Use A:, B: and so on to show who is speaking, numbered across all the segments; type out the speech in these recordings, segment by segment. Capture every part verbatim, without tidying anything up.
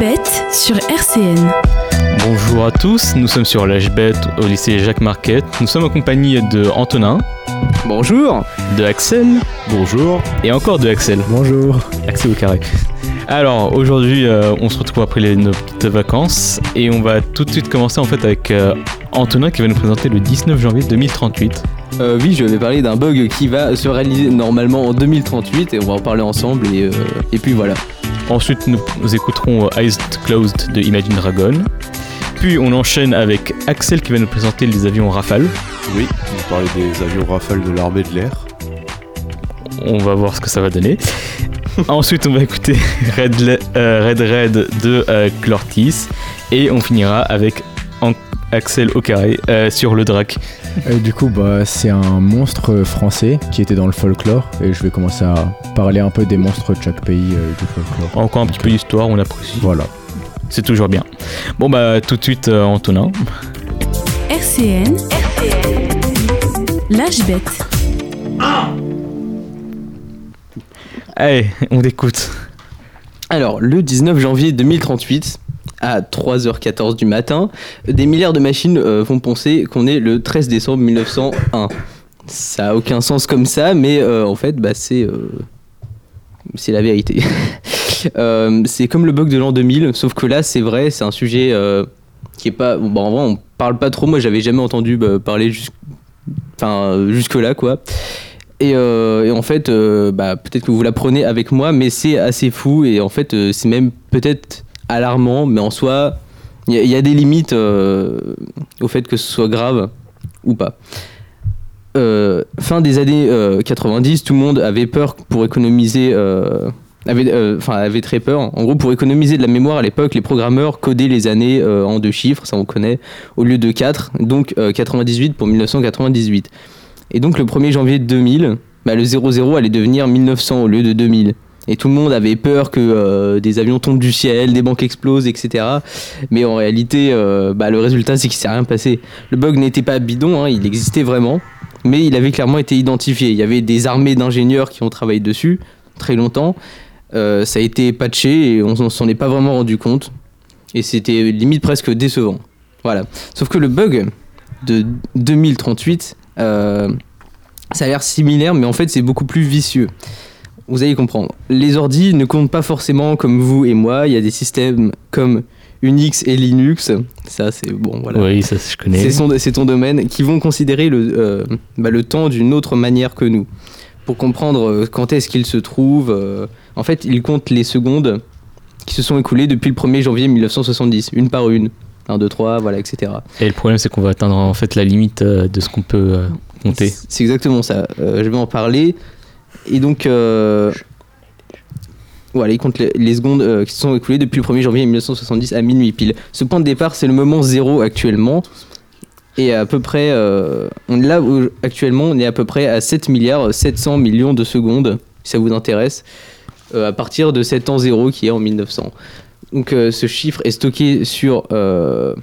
A: Bête sur R C N.
B: Bonjour à tous, nous sommes sur l'H Bête au lycée Jacques Marquette. Nous sommes en compagnie de Antonin.
C: Bonjour.
B: De Axel.
D: Bonjour.
B: Et encore de Axel.
D: Bonjour.
B: Axel au carré. Alors aujourd'hui euh, on se retrouve après les, nos petites vacances et on va tout de suite commencer en fait avec euh, Antonin qui va nous présenter le dix-neuf janvier deux mille trente-huit.
C: Euh, oui, je vais parler d'un bug qui va se réaliser normalement en deux mille trente-huit et on va en parler ensemble et, euh, et puis voilà.
B: Ensuite nous, nous écouterons euh, Eyes Closed de Imagine Dragon. Puis on enchaîne avec Axel qui va nous présenter les avions Rafale.
D: Oui, on va parler des avions Rafale de l'armée de l'air.
B: On va voir ce que ça va donner. Ensuite, on va écouter Red Le- euh, Red Red de euh, Clortis. Et on finira avec An- Axel au carré euh, sur le Drac.
E: Euh, du coup, bah, c'est un monstre français qui était dans le folklore. Et je vais commencer à parler un peu des monstres de chaque pays euh, du folklore.
B: Encore un petit peu d'histoire, on apprécie.
E: Voilà.
B: C'est toujours bien. Bon, bah, tout de suite, euh, Antonin.
A: R C N. R C N. L'H Bête.
B: Allez, on t'écoute.
C: Alors, le dix-neuf janvier deux mille trente-huit, à trois heures quatorze du matin, des milliards de machines euh, vont penser qu'on est le treize décembre mille neuf cent un. Ça a aucun sens comme ça, mais euh, en fait, bah, c'est, euh, c'est la vérité. euh, c'est comme le bug de l'an deux mille, sauf que là, c'est vrai, c'est un sujet euh, qui est pas... Bon, en vrai, on parle pas trop, moi j'avais jamais entendu bah, parler jus... enfin, jusque-là, quoi. Et, euh, et en fait, euh, bah, peut-être que vous l'apprenez avec moi, mais c'est assez fou et en fait, euh, c'est même peut-être alarmant, mais en soi, il y, y a des limites euh, au fait que ce soit grave ou pas. Euh, fin des années euh, quatre-vingt-dix, tout le monde avait peur pour économiser, euh, avait, euh, enfin avait très peur. En gros, pour économiser de la mémoire à l'époque, les programmeurs codaient les années euh, en deux chiffres, ça on connaît, au lieu de quatre, donc euh, quatre-vingt-dix-huit pour mille neuf cent quatre-vingt-dix-huit. Et donc le premier janvier deux mille, bah, le zéro zéro allait devenir mille neuf cents au lieu de deux mille. Et tout le monde avait peur que euh, des avions tombent du ciel, des banques explosent, et cetera. Mais en réalité, euh, bah, le résultat, c'est qu'il ne s'est rien passé. Le bug n'était pas bidon, hein, il existait vraiment, mais il avait clairement été identifié. Il y avait des armées d'ingénieurs qui ont travaillé dessus très longtemps. Euh, ça a été patché et on ne s'en est pas vraiment rendu compte. Et c'était limite presque décevant. Voilà. Sauf que le bug de deux mille trente-huit... Euh, ça a l'air similaire, mais en fait c'est beaucoup plus vicieux. Vous allez comprendre. Les ordis ne comptent pas forcément comme vous et moi. Il y a des systèmes comme Unix et Linux. Ça c'est bon, voilà.
B: Oui, ça je connais.
C: C'est, son, c'est ton domaine. Qui vont considérer le, euh, bah, le temps d'une autre manière que nous. Pour comprendre quand est-ce qu'il se trouve. Euh, en fait, ils comptent les secondes qui se sont écoulées depuis le premier janvier mille neuf cent soixante-dix, une par une. un, deux, trois, voilà, et cetera.
B: Et le problème, c'est qu'on va atteindre en fait la limite euh, de ce qu'on peut euh, compter.
C: C'est, c'est exactement ça. Euh, je vais en parler. Et donc, euh, voilà, il compte les, les secondes euh, qui se sont écoulées depuis le premier janvier mille neuf cent soixante-dix à minuit pile. Ce point de départ, c'est le moment zéro actuellement. Et à peu près, euh, on, là où, actuellement, on est à peu près à sept milliards sept cents millions de secondes, si ça vous intéresse, euh, à partir de cet temps zéro qui est en mille neuf cents. Donc euh, ce chiffre est stocké sur... Euh...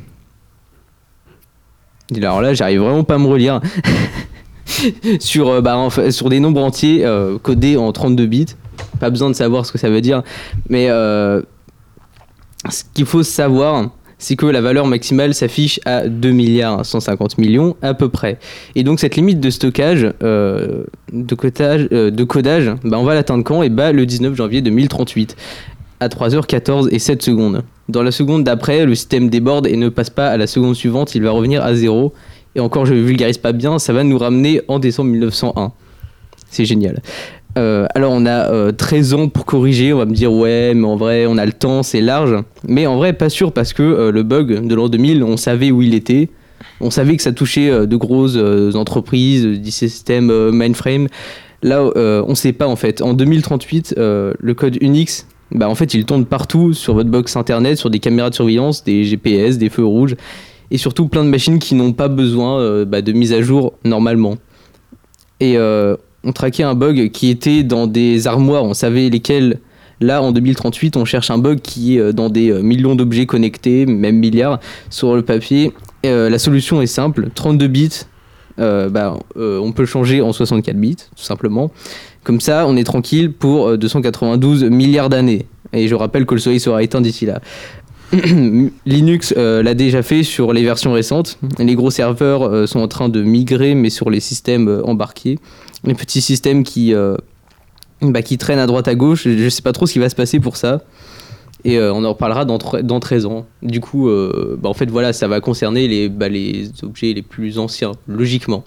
C: Alors là, j'arrive vraiment pas à me relire. sur, euh, bah, enfin, sur des nombres entiers euh, codés en trente-deux bits. Pas besoin de savoir ce que ça veut dire. Mais euh, ce qu'il faut savoir, c'est que la valeur maximale s'affiche à deux milliards cent cinquante millions à peu près. Et donc cette limite de stockage, euh, de codage, euh, de codage bah, on va l'atteindre quand ? Et bah, le dix-neuf janvier deux mille trente-huit. À trois heures quatorze et sept secondes. Dans la seconde d'après, le système déborde et ne passe pas à la seconde suivante, il va revenir à zéro. Et encore, je ne vulgarise pas bien, ça va nous ramener en décembre mille neuf cent un. C'est génial. Euh, alors, on a euh, treize ans pour corriger, on va me dire, ouais, mais en vrai, on a le temps, c'est large. Mais en vrai, pas sûr, parce que euh, le bug de l'an deux mille, on savait où il était. On savait que ça touchait euh, de grosses euh, entreprises, des systèmes euh, mainframe. Là, euh, on ne sait pas, en fait. En deux mille trente-huit, euh, le code Unix... Bah en fait il tourne partout sur votre box internet, sur des caméras de surveillance, des G P S, des feux rouges et surtout plein de machines qui n'ont pas besoin euh, bah, de mise à jour normalement. Et euh, on traquait un bug qui était dans des armoires, on savait lesquelles. Là en deux mille trente-huit on cherche un bug qui est dans des millions d'objets connectés, même milliards, sur le papier. Et, euh, la solution est simple, trente-deux bits, euh, bah, euh, on peut le changer en soixante-quatre bits tout simplement. Comme ça, on est tranquille pour deux cent quatre-vingt-douze milliards d'années. Et je rappelle que le soleil sera éteint d'ici là. Linux euh, l'a déjà fait sur les versions récentes. Les gros serveurs euh, sont en train de migrer, mais sur les systèmes euh, embarqués. Les petits systèmes qui, euh, bah, qui traînent à droite à gauche, je ne sais pas trop ce qui va se passer pour ça. Et euh, on en reparlera dans, dans treize ans. Du coup, euh, bah, en fait, voilà, ça va concerner les, bah, les objets les plus anciens, logiquement.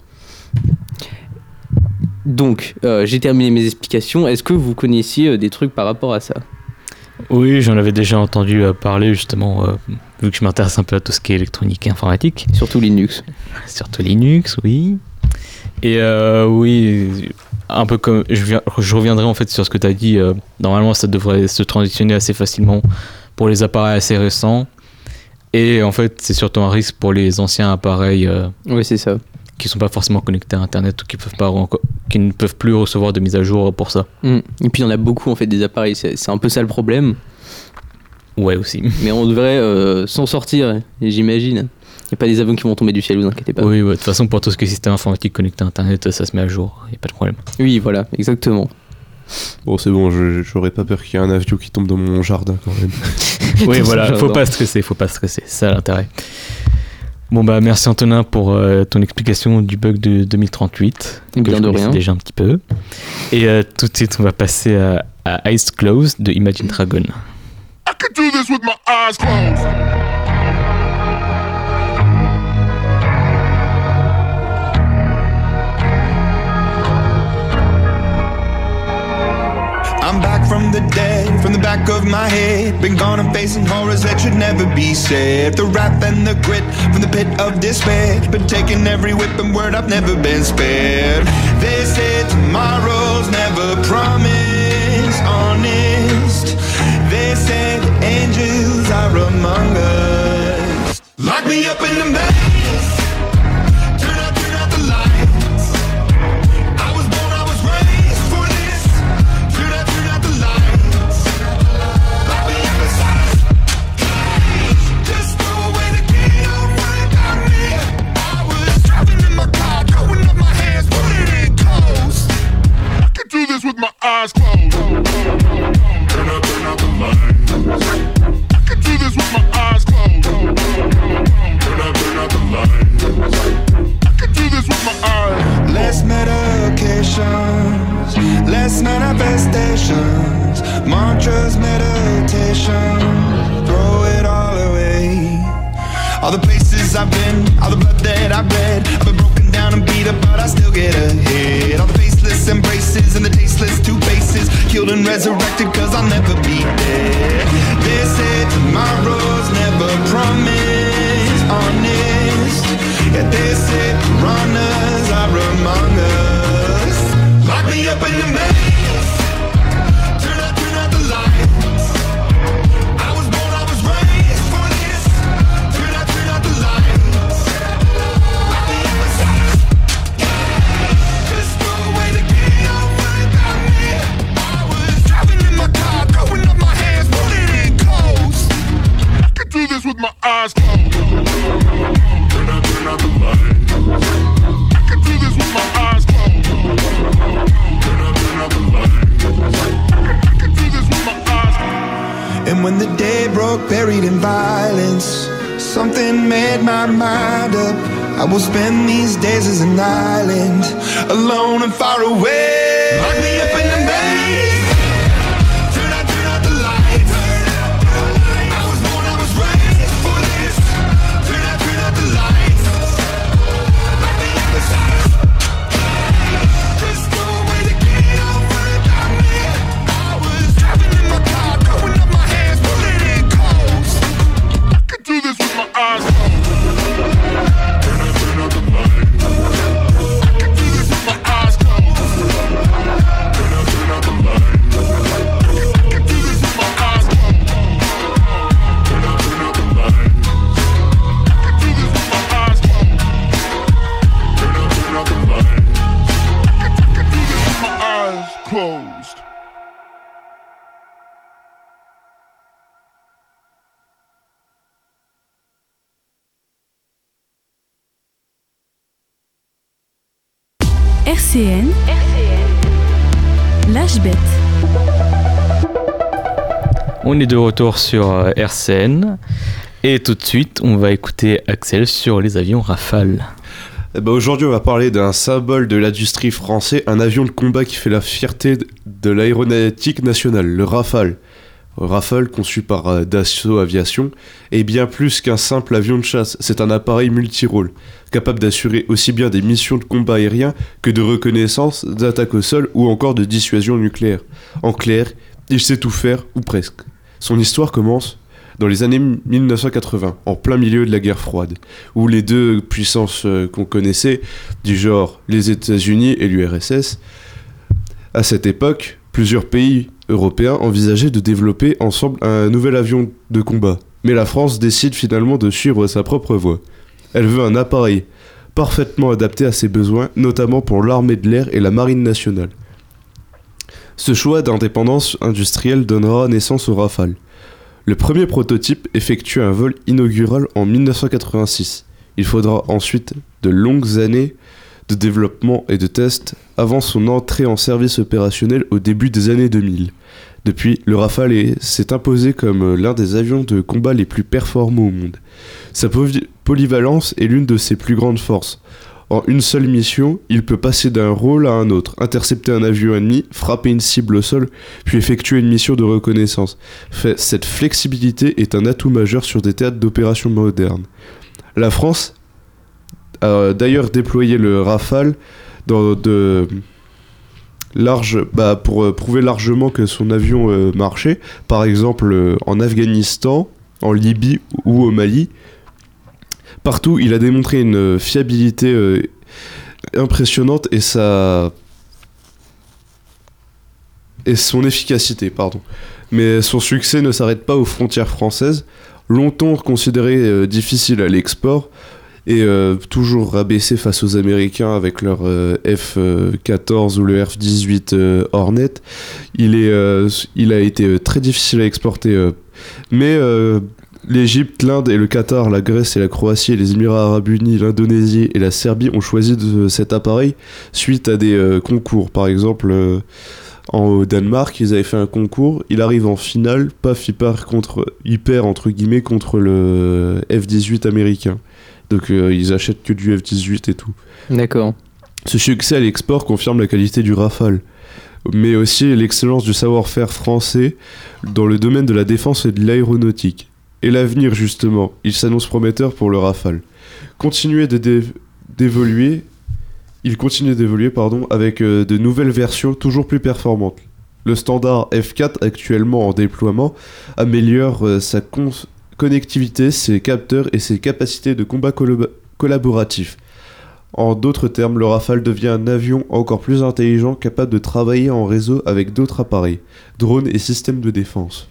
C: Donc, euh, j'ai terminé mes explications. Est-ce que vous connaissiez euh, des trucs par rapport à ça ?
B: Oui, j'en avais déjà entendu euh, parler justement, euh, vu que je m'intéresse un peu à tout ce qui est électronique et informatique.
C: Surtout Linux.
B: Surtout Linux, oui. Et euh, oui, un peu comme je, viens, je reviendrai en fait sur ce que tu as dit. Euh, normalement, ça devrait se transitionner assez facilement pour les appareils assez récents. Et en fait, c'est surtout un risque pour les anciens appareils. Euh,
C: oui, c'est ça.
B: Qui sont pas forcément connectés à Internet ou qui peuvent pas qui ne peuvent plus recevoir de mise à jour pour ça.
C: Mmh. Et puis il y en a beaucoup en fait des appareils, c'est, c'est un peu ça le problème.
B: Ouais aussi.
C: Mais on devrait euh, s'en sortir, j'imagine. Il n'y a pas des avions qui vont tomber du ciel, vous inquiétez pas.
B: Oui, ouais. De toute façon pour tout ce qui est système informatique connecté à Internet, ça se met à jour, il n'y a pas de problème.
C: Oui, voilà, exactement.
D: Bon, c'est bon, je, j'aurais pas peur qu'il y ait un avion qui tombe dans mon jardin quand même.
B: Oui, voilà, faut pas stresser, faut pas stresser, c'est ça l'intérêt. Bon bah merci Antonin pour euh, ton explication du bug de deux mille trente-huit.
C: Bien de rien.
B: Déjà un petit peu. Et euh, tout de suite on va passer à, à Eyes Closed de Imagine Dragon.
F: I could do this with my eyes closed. I'm back from the dead, from the back of my head. Been gone and facing horrors that should never be said. The wrath and the grit from the pit of despair. Been taking every whip and word, I've never been spared. They say tomorrow's never promised, honest. They say the angels are among us. Lock me up in the maze. Turn out, turn out the lights. I was born, I was raised for this. Turn out, turn out the lights. Lock me up inside a cage. Just throw away the key, don't worry about me. I was driving in my car, throwing up my hands, putting it close. I could do this with my eyes closed. Turn out, turn out the lights. I could do this with my eyes closed. Turn out, turn out the lights. I could do this with my eyes. Less medications, less manifestations, mantras, meditation. Throw it all away. All the places I've been, all the blood that I've bled. I've been broken down and beat up, but I still get ahead. All the faceless embraces and the tasteless two faces, killed and resurrected, cause I'll never be dead. They say tomorrow's never promised, honest. Yeah, they say piranhas are among us. Lock me up in the maze. Turn out, turn out the lights. I was born, I was raised for this. Turn out, turn out the lights. Lock me up inside a cage. Just throw away the key, don't worry about me. I was driving in my car, throwing up my hands, pulling it close. I could do this with my eyes closed. Turn out, turn out the lights. I could do this with my eyes closed. Turn out, turn out the lights. I could do this with my eyes closed. And when the day broke, buried in violence, something made my mind up. I will spend these days as an island, alone and far away. Lock me up in the maze. Turn out, turn out the lights. I was born, I was raised for this. Turn out, turn out the lights. Lock me up inside a cage. Just throw away the key, don't worry about me. I was driving in my car, throwing up my hands, pulling it close. I could do this with my eyes closed. Turn out, turn out the lights. I could do this with my eyes closed. Turn out, turn out the lights. I could do this with my eyes closed. Turn out, turn out the lights. I could do this with my eyes closed. Turn out, turn out the lights. I could, I could do this with my eyes closed.
A: R C N, l'âge bête.
B: On est de retour sur euh, R C N et tout de suite on va écouter Axel sur les avions Rafale.
D: Eh ben aujourd'hui, on va parler d'un symbole de l'industrie française, un avion de combat qui fait la fierté de l'aéronautique nationale, le Rafale. Le Rafale, conçu par euh, Dassault Aviation, est bien plus qu'un simple avion de chasse. C'est un appareil multirôle, capable d'assurer aussi bien des missions de combat aérien que de reconnaissance, d'attaque au sol ou encore de dissuasion nucléaire. En clair, il sait tout faire, ou presque. Son histoire commence dans les années mille neuf cent quatre-vingts, en plein milieu de la guerre froide, où les deux puissances euh, qu'on connaissait, du genre les États-Unis et l'U R S S, à cette époque, plusieurs pays européens envisageaient de développer ensemble un nouvel avion de combat. Mais la France décide finalement de suivre sa propre voie. Elle veut un appareil parfaitement adapté à ses besoins, notamment pour l'armée de l'air et la marine nationale. Ce choix d'indépendance industrielle donnera naissance au Rafale. Le premier prototype effectue un vol inaugural en mille neuf cent quatre-vingt-six. Il faudra ensuite de longues années de développement et de tests avant son entrée en service opérationnel au début des années deux mille. Depuis, le Rafale est- s'est imposé comme l'un des avions de combat les plus performants au monde. Sa poly- polyvalence est l'une de ses plus grandes forces. En une seule mission, il peut passer d'un rôle à un autre, intercepter un avion ennemi, frapper une cible au sol, puis effectuer une mission de reconnaissance. Fait- Cette flexibilité est un atout majeur sur des théâtres d'opérations modernes. La France a d'ailleurs déployé le Rafale dans de larges, bah, pour euh, prouver largement que son avion euh, marchait, par exemple euh, en Afghanistan, en Libye ou au Mali. Partout, il a démontré une euh, fiabilité euh, impressionnante et sa et son efficacité, pardon. Mais son succès ne s'arrête pas aux frontières françaises. Longtemps considéré euh, difficile à l'export et euh, toujours rabaissé face aux Américains avec leur euh, F quatorze ou le F dix-huit euh, Hornet, il, est, euh, il a été euh, très difficile à exporter. euh. Mais euh, l'Égypte, l'Inde et le Qatar, la Grèce et la Croatie, les Émirats Arabes Unis, l'Indonésie et la Serbie ont choisi de, cet appareil suite à des euh, concours. Par exemple, euh, en, au Danemark, ils avaient fait un concours, il arrive en finale, paf, il perd, contre, il perd entre guillemets contre le F dix-huit américain. Donc euh, ils achètent que du F dix-huit et tout.
C: D'accord.
D: Ce succès à l'export confirme la qualité du Rafale, mais aussi l'excellence du savoir-faire français dans le domaine de la défense et de l'aéronautique. Et l'avenir, justement, il s'annonce prometteur pour le Rafale. Continuer de dé- d'évoluer, il continue d'évoluer pardon, avec euh, de nouvelles versions toujours plus performantes. Le standard F quatre, actuellement en déploiement, améliore euh, sa cons- connectivité, ses capteurs et ses capacités de combat collo- collaboratif. En d'autres termes, le Rafale devient un avion encore plus intelligent, capable de travailler en réseau avec d'autres appareils, drones et systèmes de défense.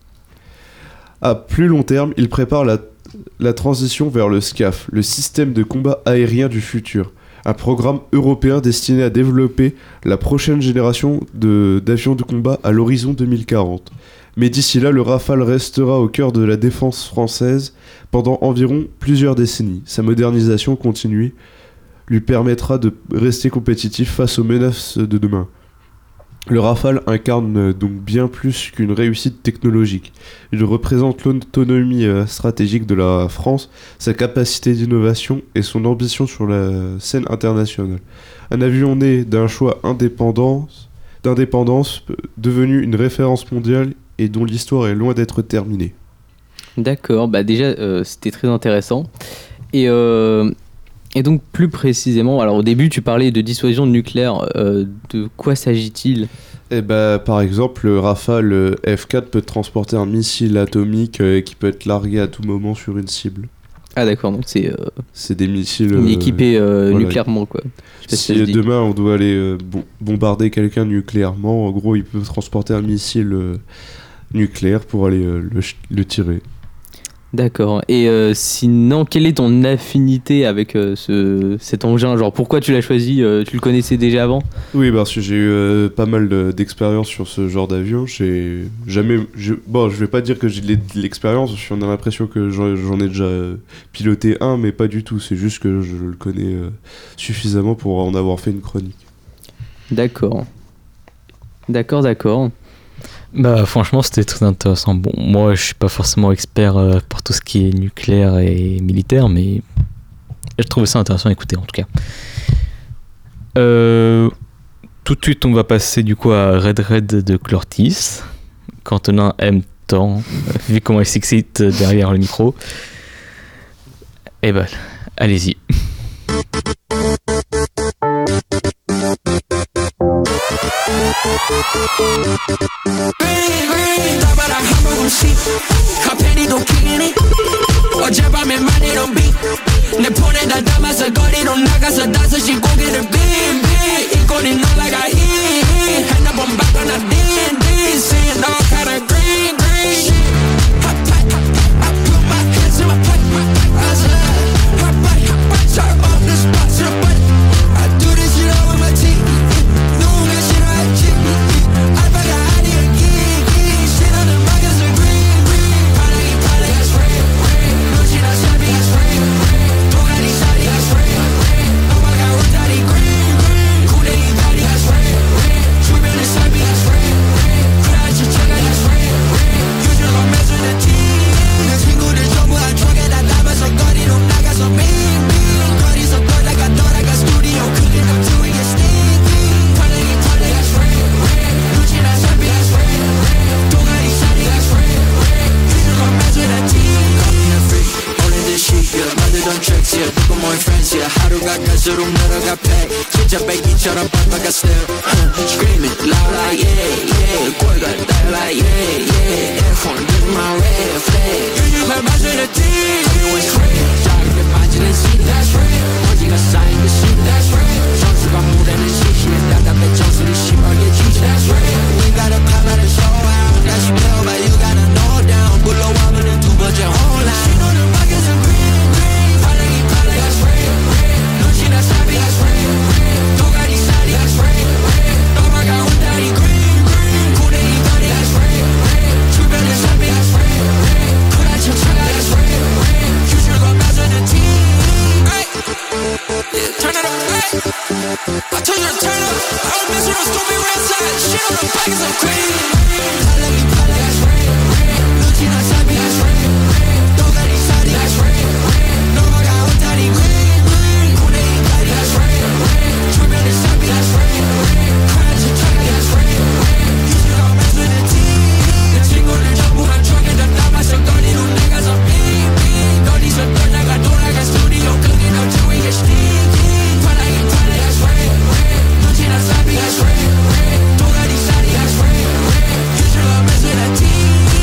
D: À plus long terme, il prépare la, la transition vers le SCAF, le système de combat aérien du futur, un programme européen destiné à développer la prochaine génération de, d'avions de combat à l'horizon deux mille quarante. Mais d'ici là, le Rafale restera au cœur de la défense française pendant environ plusieurs décennies. Sa modernisation continue lui permettra de rester compétitif face aux menaces de demain. Le Rafale incarne donc bien plus qu'une réussite technologique. Il représente l'autonomie euh, stratégique de la France, sa capacité d'innovation et son ambition sur la scène internationale. Un avion né d'un choix indépendance, d'indépendance, euh, devenu une référence mondiale et dont l'histoire est loin d'être terminée.
C: D'accord, bah déjà euh, c'était très intéressant. Et, euh, et donc plus précisément, alors au début tu parlais de dissuasion nucléaire, euh, de quoi s'agit-il ?
D: Et bah, par exemple, le Rafale euh, F quatre peut transporter un missile atomique euh, qui peut être largué à tout moment sur une cible.
C: Ah d'accord, donc c'est euh,
D: C'est des missiles...
C: euh,
D: euh,
C: équipé euh,
D: voilà.
C: nucléairement quoi. Je sais pas si
D: Si
C: ça se
D: euh,
C: dit.
D: demain on doit aller euh, bo- bombarder quelqu'un nucléairement, en gros il peut transporter un missile euh, nucléaire pour aller euh, le, ch- le tirer.
C: D'accord. Et euh, sinon, quelle est ton affinité avec euh, ce, cet engin ? Genre, pourquoi tu l'as choisi ? euh, Tu le connaissais déjà avant ?
D: Oui, parce que j'ai eu euh, pas mal de- d'expérience sur ce genre d'avion. J'ai jamais. je- Bon, je vais pas dire que j'ai de l'e- de l'expérience, parce qu'on a l'impression que j'en j'en ai déjà euh, piloté un, mais pas du tout. C'est juste que je le connais euh, suffisamment pour en avoir fait une chronique.
C: D'accord. D'accord, d'accord.
B: Bah franchement c'était très intéressant. Bon moi je suis pas forcément expert euh, pour tout ce qui est nucléaire et militaire, mais je trouvais ça intéressant à écouter en tout cas. Euh, tout de suite on va passer du coup à Red Red de Clortis. Quentin aime tant, vu comment il s'excite derrière le micro. Et bah allez-y.
G: Green, green, 잡아라 한번 씩 카페니도 킹이니 어젯밤에 많이 넌 비 내 폰에다 담아서 거리로 나가서 다섯시 고개를 빙빙 이 꼴이 날아가 히 핸드폰 바꿔놔 딘딘 Seeing all kind of green, green shit Hot pot, I put my hands in my pocket I said hot pot, hot pot, turn up the spot to the butt I do this shit all with my teeth 누군가 싫어했지 알바가 아니야 기 shit on the mic is a green, green 바닥이 바닥이 red, red 눈치나 샤비가 red, red 도가니 샤리가 red, red 넘어가 울다리 green, green 구레이 다리가 red, red 주변에 샤비가 red, red 크라치 차가가 red, red 유저가 맺어낸 티 내 친구들 전부 한 쪽에다 담아서 거리로 나가서 빙빙 거리서 돌다가 돌아가 스튜디오 크게 감추이게 stinky 바닥이 바닥이 red, red 눈치나 샤비가 red, red 도가니 샤리가 red, red 유저가 맺어낸 티 Only this shit, yeah, 만들던 tracks, yeah, 누구 more friends, yeah 하루가 갈수록 늘어가 pack 진짜 배기처럼 빡빡한 stare huh, Screaming loud like yeah, yeah 꼴과 달 like yeah, yeah F one with my red flag 유유가 맞으는 티 Everyone's red 작게 빠지는 seat, that's red 먼지가 쌓인 그 seat, that's red 정수가 무대는 shit, yeah 답답해 정수리 심하게 지지, that's red We gotta pop out and show out That you know, but you gotta know down 불러와면은 두 번째 hold out 신호는 밖에서 green, green 바닥이 바닥이 red, red 눈치나 샤비가 red, red 도가니 샤리가 red, red 넘어가 울다리 green, green 구레이 다리가 red, red 주변에 샤비가 red, red 크라치 차가가 red, red 유저가 맞아는 티 Yeah, turn it up, hey I told you to turn up I was messing with stupid red side Shit on the back is a green 바닥이 바닥이 red, red 눈치나 샤비가 red, red 도가니 샤리가 red, red 넘어가 울다리 green, green 구레이 다리가 red, red 주변에 샤비가 red, red 크라치 차가가 red, red 유저가 맞아는 티 내 친구들 전부 한 쪽에다 담아서 거리로 나가서 빙빙 거리서 돌다가 돌아가 스튜디오 크게 감추이게 stinky 바닥이 바닥이 red, red 눈치나 샤비가 red, red 도가니 샤리가 red, red 유저가 맞아는 티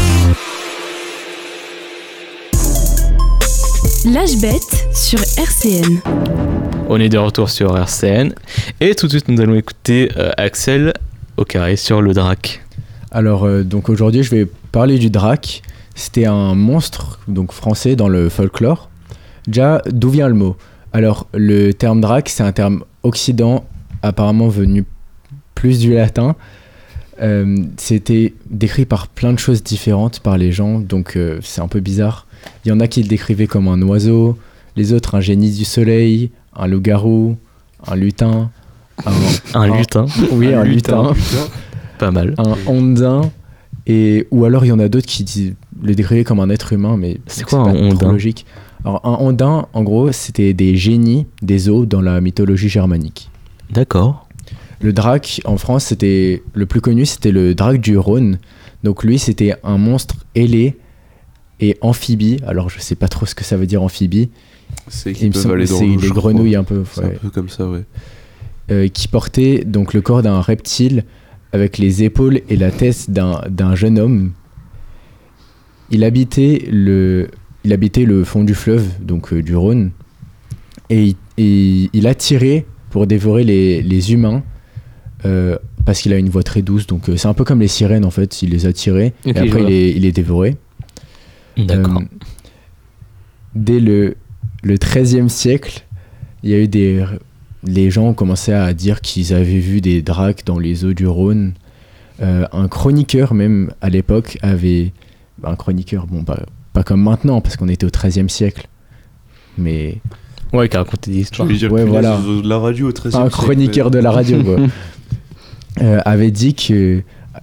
A: L'âge bête sur R C N.
B: On est de retour sur R C N et tout de suite nous allons écouter euh, Axel au carré sur le drac.
E: Alors, euh, donc aujourd'hui, je vais parler du drac. C'était un monstre donc français dans le folklore. Déjà, d'où vient le mot ? Alors, le terme drac, c'est un terme occident, apparemment venu plus du latin. Euh, c'était décrit par plein de choses différentes par les gens, donc euh, c'est un peu bizarre. Il y en a qui le décrivaient comme un oiseau, les autres un génie du soleil, un loup-garou, un lutin. Un,
B: Un lutin,
E: Oui, un,
B: Un
E: lutin.
B: lutin. Pas mal.
E: Un ondin. Et, ou alors il y en a d'autres qui disent- le décrivaient comme un être humain, mais
B: C'est quoi
E: pas
B: un
E: trop
B: ondin ?
E: logique. Alors un ondin, en gros, c'était des génies des eaux dans la mythologie germanique.
B: D'accord.
E: Le drac, en France, c'était le plus connu, c'était le drac du Rhône. Donc lui, c'était un monstre ailé et amphibie. Alors je sais pas trop ce que ça veut dire amphibie.
D: C'est
E: Il
D: qu'ils
E: me
D: peuvent
E: semble
D: aller
E: que
D: dans
E: c'est
D: l'eau,
E: des
D: je
E: grenouilles
D: crois.
E: un peu.
D: C'est
E: ouais.
D: un peu comme ça, ouais.
E: Euh, qui portait donc le corps d'un reptile avec les épaules et la tête d'un, d'un jeune homme. Il habitait le, il habitait le fond du fleuve, donc euh, du Rhône, et il, et il attirait pour dévorer les, les humains euh, parce qu'il a une voix très douce. Donc euh, c'est un peu comme les sirènes en fait, il les attirait
C: Ok,
E: et après
C: je
E: il
C: vois.
E: les, il les dévorait.
B: D'accord.
E: Euh, dès le, le treizième siècle, il y a eu des... Les gens ont commencé à dire qu'ils avaient vu des dracs dans les eaux du Rhône. Euh, un chroniqueur même, à l'époque, avait... Un chroniqueur, bon, pas, pas comme maintenant, parce qu'on était au treizième siècle. Mais
B: Ouais, qui a raconté des
D: Je
B: histoires.
D: veux dire,
E: Ouais,
D: punaise,
E: voilà.
D: de la radio au treizième
E: un
D: siècle,
E: chroniqueur
D: mais-
E: de la radio, quoi. Euh, avait dit que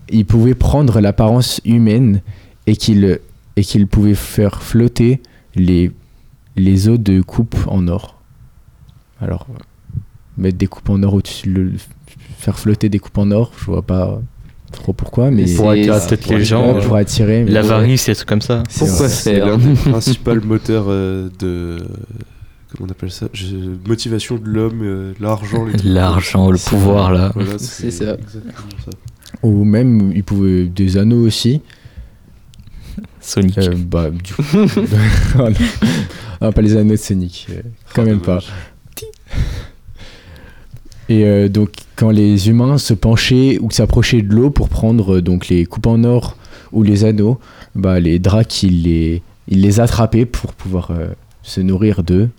E: il pouvait prendre l'apparence humaine et qu'il, et qu'il pouvait faire flotter les, les os de coupes en or. Alors, mettre des coupes en or au-dessus, le, faire flotter des coupes en or, je vois pas trop pourquoi, mais
B: Pour
C: C'est-
B: attirer
C: c'est-
B: peut-être
C: pour
B: les
C: les
B: gens.
E: ouais,
B: euh,
E: pour attirer. mais-
B: L'avarice et des trucs comme ça.
E: C'est
C: Pourquoi
E: vrai.
D: C'est
C: faire
D: l'un des principaux moteurs euh, de. Comment on appelle ça? Je- Motivation de l'homme, euh, l'argent. les trucs.
B: L'argent, le pouvoir là.
D: Voilà,
C: C'est
D: c'est
C: ça.
D: exactement ça.
E: Ou même, il pouvait des anneaux aussi.
B: Sonic.
E: Euh, bah, du coup. Oh non. Ah, pas les anneaux de Sonic, euh, quand
D: Oh,
E: même pas.
D: dommage.
E: Et euh, donc, quand les humains se penchaient ou s'approchaient de l'eau pour prendre euh, donc les coupes en or ou les anneaux, bah, les Dracs, ils les, ils les attrapaient pour pouvoir euh, se nourrir d'eux.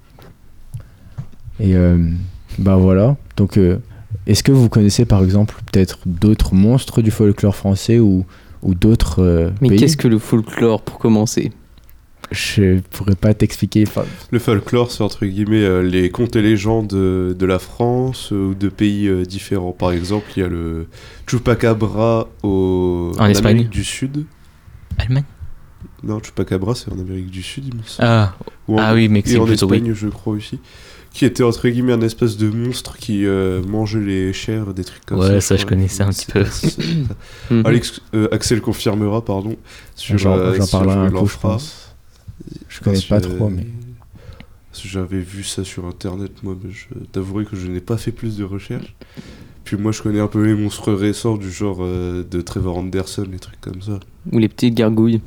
E: Et euh, bah voilà. Donc, euh, est-ce que vous connaissez par exemple peut-être d'autres monstres du folklore français ou, ou d'autres euh,
C: Mais
E: pays
C: qu'est-ce que le folklore pour commencer?
E: Je pourrais pas t'expliquer. Enfin,
D: Le folklore, c'est entre guillemets euh, les contes et légendes de, de la France euh, ou de pays euh, différents. Par exemple, il y a le Chupacabra au,
B: En Espagne.
D: Amérique du Sud.
B: Allemagne.
D: Non, Chupacabra, c'est en Amérique du Sud, il me semble.
B: Ah,
D: Ou en-
B: ah oui, Mexique
D: et en
B: plutôt,
D: Espagne, je crois aussi. Qui était entre guillemets un espèce de monstre qui euh, mangeait les chairs, des trucs comme
B: Ouais,
D: ça.
B: ça, je
D: crois.
B: connaissais un petit
D: C'est-
B: peu.
D: c'est- c'est-
C: Mhm.
D: Alex, euh, Axel confirmera, pardon. Sur,
E: j'en
D: euh,
E: j'en
D: sur
E: parlerai un coup, je
D: l'Enfra.
E: pense. Je connais
D: Parce
E: pas
D: que-
E: trop, mais.
D: parce que j'avais vu ça sur internet, moi, mais je t'avouerai que je n'ai pas fait plus de recherches. Puis moi, je connais un peu les monstres récents du genre euh, de Trevor Anderson, les trucs comme ça.
C: Ou les petites gargouilles.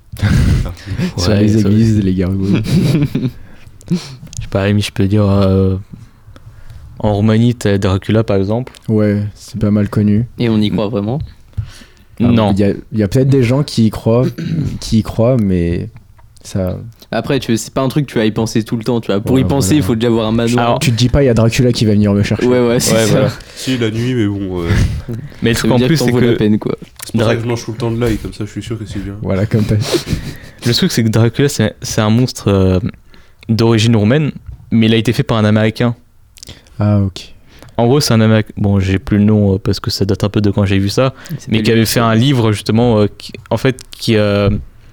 E: Sur
B: Ouais,
E: les
B: ça-
E: églises, les gargouilles.
B: je sais pas, Rémi, je peux dire. euh, En Roumanie, t'as Dracula par exemple.
E: Ouais, c'est pas mal connu.
C: Et on y croit vraiment.
E: Alors,
B: Non.
E: Il y a, il y a peut-être des gens qui y croient, qui y croient, mais ça.
C: Après, tu c'est pas un truc que tu vas y penser tout le temps, tu vois. Pour
E: Ouais,
C: y penser,
E: voilà.
C: il faut déjà avoir un manoir.
B: Alors,
E: Tu te dis pas, il y a Dracula qui va venir me chercher.
C: ouais, ouais, c'est
B: Ouais,
C: ça.
B: voilà.
D: Si, la nuit, mais bon, euh,
B: Mais le
C: Ça
B: truc
C: veut
B: en
C: dire
B: plus,
C: que t'en
B: c'est
C: vaut la
B: que
C: peine, quoi.
D: c'est pour ça
B: Drac-
D: que je mange tout le temps de l'ail, comme ça je suis sûr que c'est bien.
E: Voilà, comme t'as.
B: le truc, c'est que Dracula, c'est c'est un monstre euh, d'origine roumaine, mais il a été fait par un Américain.
E: Ah, ok.
B: En gros, c'est un Américain. Bon, j'ai plus le nom euh, parce que ça date un peu de quand j'ai vu ça,
C: C'est
B: mais
C: pas
B: qui
C: lui.
B: avait fait un livre justement, euh, qui, en fait, qui. Euh...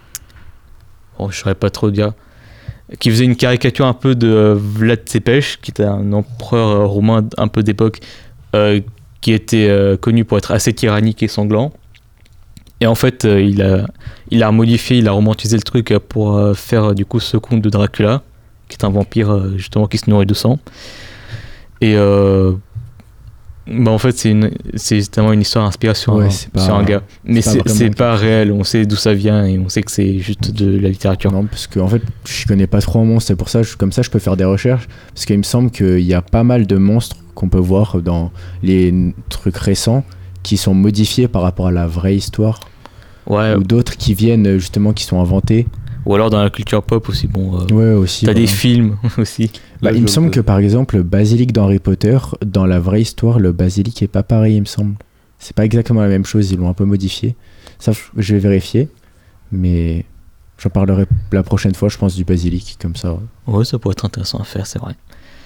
B: Bon, je saurais pas trop dire. Qui faisait une caricature un peu de euh, Vlad Tepes, qui était un empereur euh, roumain un peu d'époque, euh, qui était euh, connu pour être assez tyrannique et sanglant. Et en fait, euh, il, a, il a modifié, il a romantisé le truc euh, pour euh, faire euh, du coup ce conte de Dracula, qui est un vampire euh, justement qui se nourrit de sang. Et euh, bah en fait, c'est, une, c'est justement une histoire inspirée sur,
E: Ouais,
B: un,
E: c'est pas-
B: sur un gars. Mais
E: pas
B: c'est,
E: vraiment
B: c'est
E: quelque
B: pas réel, on sait d'où ça vient et on sait que c'est juste de la littérature.
E: Non, parce que en fait, je connais pas trop en monstres, c'est pour ça, je- comme ça, je peux faire des recherches. Parce qu'il me semble qu'il y a pas mal de monstres qu'on peut voir dans les n- trucs récents qui sont modifiés par rapport à la vraie histoire.
B: Ouais,
E: Ou d'autres qui viennent justement, qui sont inventés.
B: ou alors dans la culture pop aussi, bon. euh,
E: Ouais, aussi.
B: t'as
E: voilà.
B: des films aussi.
E: Bah,
D: Là,
E: il me
D: je
E: semble
D: viens
E: que
D: de-
E: par exemple, le basilic dans Harry Potter, dans la vraie histoire, le basilic est pas pareil, il me semble. C'est pas exactement la même chose, ils l'ont un peu modifié. Ça, je vais vérifier. Mais j'en parlerai la prochaine fois, je pense, du basilic, comme ça. ouais.
B: Ouais, ça pourrait être intéressant à faire, c'est vrai.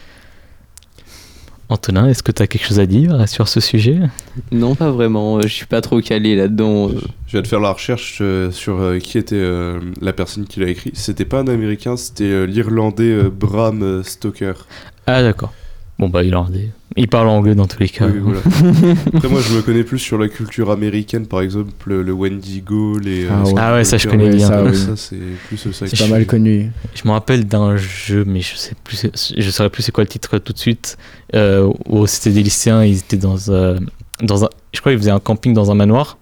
B: Antonin, est-ce que tu as quelque chose à dire sur ce sujet?
C: Non, pas vraiment. euh, Je suis pas trop calé là-dedans. euh.
D: Je viens de faire la recherche euh, sur euh, qui était euh, la personne qui l'a écrit. C'était pas un américain, c'était euh, l'irlandais euh, Bram euh, Stoker.
B: Ah d'accord. Bon bah il, il parle anglais dans tous les cas.
D: Oui, voilà. Après, moi, je me connais plus sur la culture américaine, par exemple, le, le Wendigo, les.
E: Ah ouais.
B: Ah ouais, ça, je
D: Skywalker,
B: connais bien.
E: Ça, oui.
D: Ça, c'est plus ça.
E: C'est
D: que
E: pas
D: je-
E: mal connu.
B: Je me rappelle d'un jeu, mais je sais plus, je saurais plus c'est quoi le titre tout de suite. Euh, où c'était des lycéens, ils étaient dans, euh, dans un, je crois qu'ils faisaient un camping dans un manoir.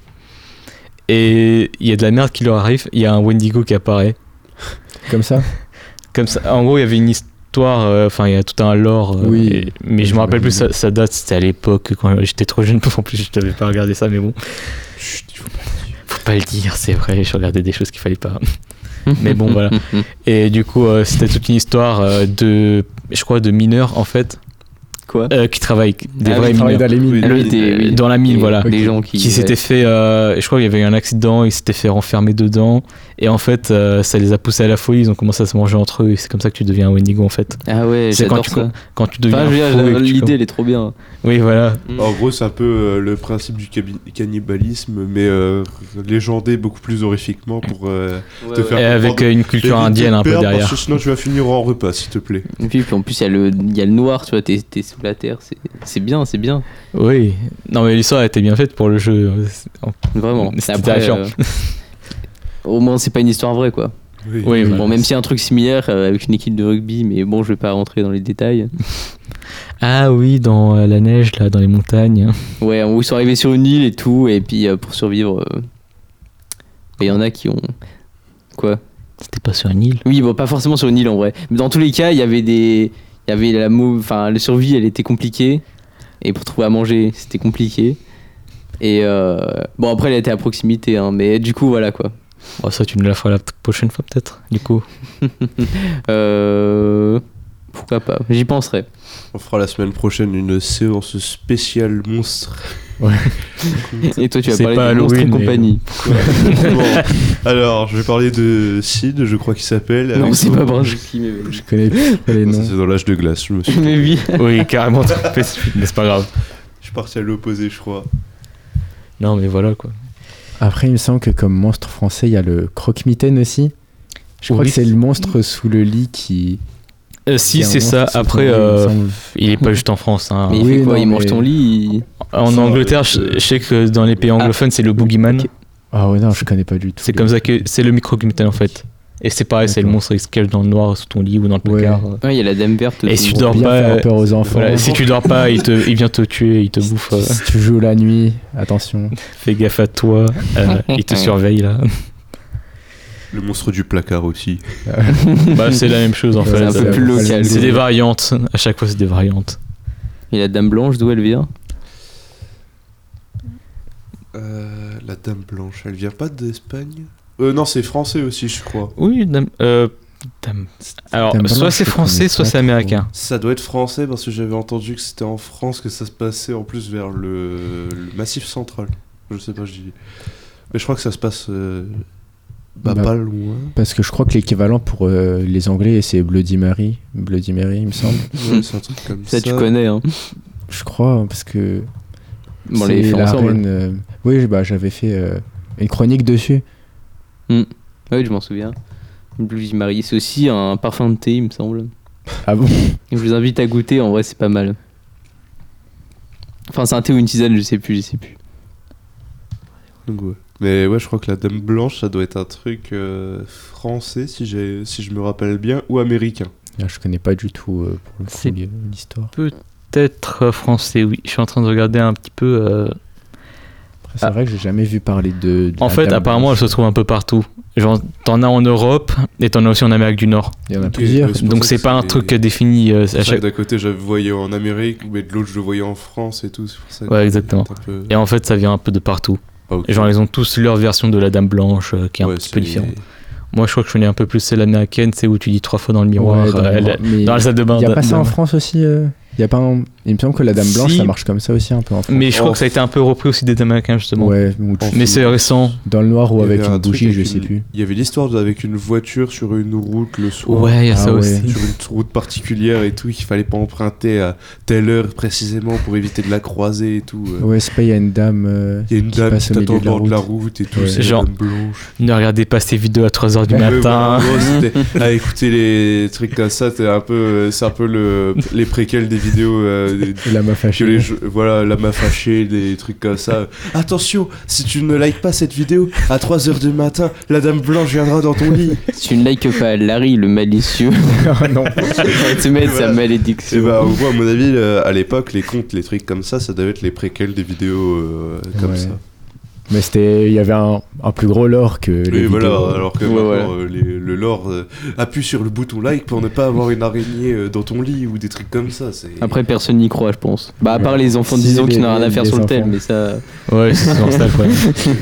B: Et il y a de la merde qui leur arrive. Il y a un Wendigo qui apparaît.
E: Comme ça.
B: Comme ça. En gros, il y avait une histoire. Enfin, il y a tout un lore. euh,
E: Oui.
B: et- mais je
E: Oui,
B: me rappelle plus.
E: j'imagine.
B: Ça, ça date. C'était à l'époque quand j'étais trop jeune. En plus, je n'avais pas regardé ça, mais bon.
D: Chut, il faut pas le dire.
B: Faut pas le dire, c'est vrai. Je regardais des choses qu'il fallait pas. Mais bon, voilà. Et du coup, euh, c'était toute une histoire euh, de, je crois, de mineurs en fait,
C: Quoi
B: euh, qui travaillent, des
C: Ah
B: vrais
C: oui,
E: Travaille
B: mineurs,
E: dans les mines.
D: Oui.
C: Ah oui, des- oui.
B: dans la mine,
C: Et
B: voilà,
C: Des gens qui.
B: qui s'étaient fait, euh, je crois qu'il y avait eu un accident, ils s'étaient fait renfermer dedans, et en fait, euh, ça les a poussés à la folie, ils ont commencé à se manger entre eux, et c'est comme ça que tu deviens un Wendigo en fait.
C: Ah ouais,
B: C'est quand
C: j'adore
B: tu
C: ça.
B: Quand tu deviens
C: Enfin, je veux
B: un
C: dire,
B: fou et que tu
C: l'idée,
B: com-
C: elle est trop bien.
B: Oui, voilà.
D: En gros, c'est un peu euh, le principe du cabi- cannibalisme, mais euh, légendé beaucoup plus horrifiquement pour euh,
C: Ouais,
D: te
C: ouais.
D: faire
B: Et avec
D: comprendre.
B: euh, une culture
D: Évite de
B: indienne un peu
D: perdre,
B: derrière.
D: Parce que sinon, tu vas finir en repas, s'il te plaît.
C: Et puis, puis en plus, il y, a le- il y a le noir, tu vois, t'es, t'es sous la terre. C'est, c'est bien, c'est bien.
B: Oui. Non, mais l'histoire était bien faite pour le jeu.
C: Vraiment.
B: C'était
C: Après,
B: terrifiant.
C: euh, au moins, c'est pas une histoire vraie, quoi.
D: Oui,
B: Oui,
C: Bon,
B: voilà.
C: même s'il y a un truc similaire euh, avec une équipe de rugby, mais bon, je vais pas rentrer dans les détails.
B: Ah oui, dans euh, la neige, là, dans les montagnes.
C: Ouais, où ils sont arrivés sur une île et tout, et puis euh, pour survivre, euh, il y en a qui ont. Quoi?
B: C'était pas sur une île.
C: Oui, bon, pas forcément sur une île en vrai. Mais dans tous les cas, il y avait des. Il y avait la mou... Enfin, la survie, elle était compliquée. Et pour trouver à manger, c'était compliqué. Et euh... bon, après, elle était à proximité, hein, mais du coup, voilà quoi.
B: Bon, ça, tu nous la feras la prochaine fois, peut-être, du coup.
C: Euh... Pourquoi pas? J'y penserai.
D: On fera la semaine prochaine une séance spéciale monstre.
C: Et toi, tu vas
B: C'est
C: parler
B: pas
C: de Monstres et
B: Halloween, mais-
C: compagnie.
D: Bon, alors, je vais parler de Sid, je crois qu'il s'appelle.
C: Non,
D: avec
C: c'est
D: son-
C: pas Branchiski, mais oui.
E: Je connais pas les
D: Non, ça,
E: noms.
D: c'est dans l'âge de glace, je me suis.
C: Mais oui.
B: Oui, carrément trop spécifique, mais c'est pas grave.
D: Je suis parti à l'opposé, je crois.
B: Non, mais voilà, quoi.
E: Après, il me semble que comme monstre français, il y a le croque-mitaine aussi. Je crois
B: Oui.
E: que c'est le monstre sous le lit qui.
B: Euh,
E: qui
B: si,
E: est un
B: c'est ça.
E: monstre sous
B: Après,
E: ton lit, il me
B: euh,
E: semble.
B: il est pas juste en France. Hein.
C: Mais il
E: oui,
C: fait quoi?
E: non,
C: Il mange
E: mais-
C: ton lit il-
B: En
D: Ça,
B: Angleterre,
D: avec,
B: je,
D: euh,
B: je sais que dans les pays anglophones, c'est le boogeyman.
C: ok.
E: Ah ouais, non, je connais pas du tout.
B: C'est comme ça que c'est le micro-mitaine en fait. Et c'est pareil, c'est le
E: D'accord.
B: monstre qui se cache dans le noir sous ton lit ou dans le
E: Ouais.
B: placard.
C: Ouais, il y a la dame verte.
B: Et
C: tout-
B: si tu
E: Pour
B: dors
E: bien
B: pas,
E: faire
B: euh,
E: peur aux enfants.
B: Voilà, si tu dors pas, il, te, il vient te tuer, il te bouffe. euh,
E: Si tu joues la nuit, attention.
B: fais gaffe à toi, euh, il te surveille là.
D: Le monstre du placard aussi.
B: Bah, c'est la même chose en
E: Ouais,
B: fait.
C: c'est un peu plus local.
B: C'est des variantes. À chaque fois, c'est des variantes.
C: Et la dame blanche, d'où elle vient?
D: Euh, la dame blanche, elle vient pas d'Espagne euh, Non, c'est français aussi, je crois.
B: Oui, dame. euh, dame- Alors,
E: Dame
B: soit
E: blanche,
B: c'est
E: je
B: français,
E: connais
B: soit
E: pas
B: c'est
E: trop.
B: américain.
D: Ça doit être français parce que j'avais entendu que c'était en France que ça se passait en plus vers le, le Massif central. Je sais pas, je dis. Mais je crois que ça se passe euh, bah,
E: Bah,
D: pas loin.
E: Parce que je crois que l'équivalent pour euh, les Anglais, c'est Bloody Mary. Bloody Mary, il me semble.
D: Ouais, c'est un truc comme ça.
C: Ça, tu connais, hein.
E: Je crois, parce que.
C: Bon,
E: c'est
C: les fait
E: la
C: ensemble.
E: reine, euh, Oui, bah, j'avais fait euh, une chronique dessus.
C: Oui, je m'en souviens. Bloody Mary, c'est aussi un parfum de thé, il me semble.
E: Ah bon?
C: Je vous invite à goûter, en vrai, c'est pas mal. Enfin, c'est un thé ou une tisane, je sais plus, je sais plus.
D: Donc, ouais. Mais ouais, je crois que la dame blanche, ça doit être un truc euh, français, si, j'ai, si je me rappelle bien, ou américain.
E: Ah, je connais pas du tout euh, pour le coup,
B: C'est-
E: l'histoire.
B: Peut-être euh, français, oui. Je suis en train de regarder un petit peu. euh,
E: Après, c'est
B: Ah.
E: vrai que j'ai jamais vu parler de. de
B: En
E: la
B: fait,
E: Dame
B: apparemment, elle
E: Blanche.
B: se trouve un peu partout. Genre, t'en as en Europe et t'en as aussi en Amérique du Nord.
E: Il y en a
D: Ok,
E: plusieurs.
D: ouais, c'est pour
B: Donc
D: ça
B: c'est
D: que
B: pas un
D: c'est-
B: truc défini euh,
D: C'est
B: à
D: pour ça que
B: chaque.
D: d'un côté, je le voyais en Amérique, mais de l'autre, je le voyais en France et tout. C'est pour ça que
B: Ouais,
D: c'est
B: exactement.
D: un peu-
B: Et en fait, ça vient un peu de partout.
D: Ah, ok.
B: Et genre, ils ont tous leur version de la Dame Blanche euh, qui est un
D: Ouais,
B: petit peu
D: c'est-
B: différente. Moi, je crois que je connais un peu plus celle américaine, c'est où tu dis trois fois dans le miroir,
E: Ouais, dans
B: euh,
E: le-
B: elle-
E: mais
B: dans la salle de bain.
E: Il y a
B: de-
E: pas ça
B: de-
E: en France aussi euh Il y a pas un- Il me semble que la Dame Blanche,
B: Si.
E: ça marche comme ça aussi un peu en France.
B: Mais je crois
D: Oh.
B: que ça a été un peu repris aussi des Américains, justement.
E: Ouais, ou tu-
B: Mais c'est récent.
E: dans le noir ou
D: Il y
E: avec
D: avait un
E: une
D: truc
E: bougie,
D: avec
E: je
D: une-
E: sais plus.
D: Il y avait l'histoire avec une voiture sur une route le soir.
B: Ouais, il y a
E: Ah
B: ça
E: ouais.
B: aussi.
D: Sur une route particulière et tout, qu'il fallait pas emprunter à telle heure précisément pour éviter de la croiser et tout. euh.
E: Ouais, c'est pas, il y a une dame. euh,
D: Il y a une
E: qui
D: dame
E: passe
D: qui
E: au
D: t'attend
E: milieu
D: au bord de la
E: route.
D: route et tout,
E: Ouais.
D: c'est
B: Genre-
D: la dame blanche.
B: Ne regardez pas ces vidéos à trois heures du
D: Ouais,
B: matin.
D: voilà, en gros, c'était- à écouter les trucs comme ça, t'es un peu, euh, c'est un peu le, les préquels des vidéos euh, des-
E: Et la meuf
D: que
E: fâchée.
D: les jeux- voilà, la main fâchée, des trucs comme ça. Attention, si tu ne likes pas cette vidéo, à trois heures du matin, la dame blanche viendra dans ton lit.
C: Si tu ne likes pas Larry, le malicieux,
E: Ah non.
C: va te mettre sa
D: Voilà.
C: malédiction.
D: Et bah, au moins, à mon avis, euh, à l'époque, les contes, les trucs comme ça, ça devait être les préquels des vidéos euh, comme
E: Ouais.
D: ça.
E: Mais c'était, il y avait un, un plus gros lore que les
D: Oui, voilà,
E: vidéos.
D: alors que
C: Ouais,
D: maintenant,
C: ouais.
D: euh, les- le lore, euh, appuie sur le bouton like pour ne pas avoir une araignée euh, dans ton lit ou des trucs comme ça. C'est...
C: Après, personne n'y croit, je pense. Bah, à part
E: Ouais.
C: les enfants de
E: Si,
C: dix ans qui
E: les-
C: n'ont rien à faire
E: les
C: sur le tel,
E: enfants.
C: mais ça.
B: Ouais, c'est souvent ça le problème.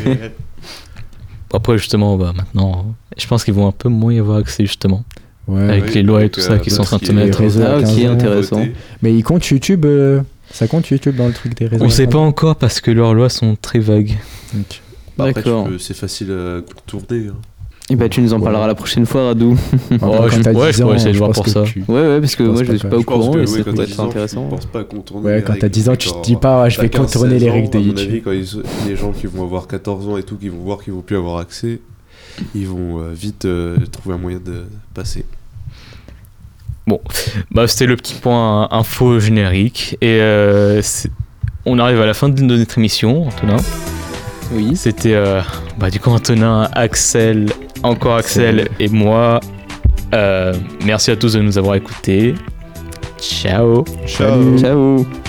B: Après, justement, bah, maintenant, je pense qu'ils vont un peu moins y avoir accès, justement.
E: Ouais.
B: Avec
D: Oui,
B: les lois et
D: donc,
B: tout ça
D: euh,
B: qui sont en train de se
D: parce qu'il y a
B: mettre.
E: les réseaux
C: Ah,
E: à
C: ok,
E: quinze ans.
C: intéressant.
E: Mais ils comptent YouTube. euh, Ça compte YouTube dans le truc des réseaux.
B: On sait pas encore parce que leurs lois sont très vagues.
E: Donc,
D: Bah, après, tu
C: D'accord.
D: peux- c'est facile à contourner. hein.
C: Et bah tu nous en parleras la prochaine fois, Radou.
E: Enfin,
B: Oh,
E: quand
B: je-
E: t'as
B: ouais,
E: dix
B: je pourrais
E: ans,
B: essayer de
E: je
B: voir
E: pense
B: pour
E: que
B: ça.
E: tu-
C: Ouais, ouais, parce que
E: Je
C: moi
E: pense
C: je
E: pas
C: suis
E: que-
C: pas au
D: Je pense
C: courant
D: que,
C: et
D: oui,
C: ça
D: quand
C: peut
D: t'as
C: être
D: dix ans,
C: intéressant.
D: tu penses pas contourner
E: Ouais,
D: les
E: quand
D: règles
E: t'as dix ans,
D: de
E: tu te
D: genre,
E: dis pas, ah, je
D: t'as
E: vais
D: quinze,
E: contourner les
D: seize
E: règles
D: ans,
E: de
D: à mon
E: YouTube.
D: avis, quand ils- les gens qui vont avoir quatorze ans et tout, qui vont voir qu'ils vont plus avoir accès, ils vont euh, vite euh, trouver un moyen de passer.
B: Bah, c'était le petit point info générique. Et euh, c'est- on arrive à la fin de notre émission, Antonin.
C: Oui.
B: C'était euh, bah, du coup Antonin, Axel, encore Axel et moi. Euh, merci à tous de nous avoir écoutés. Ciao.
D: Ciao.
C: Ciao.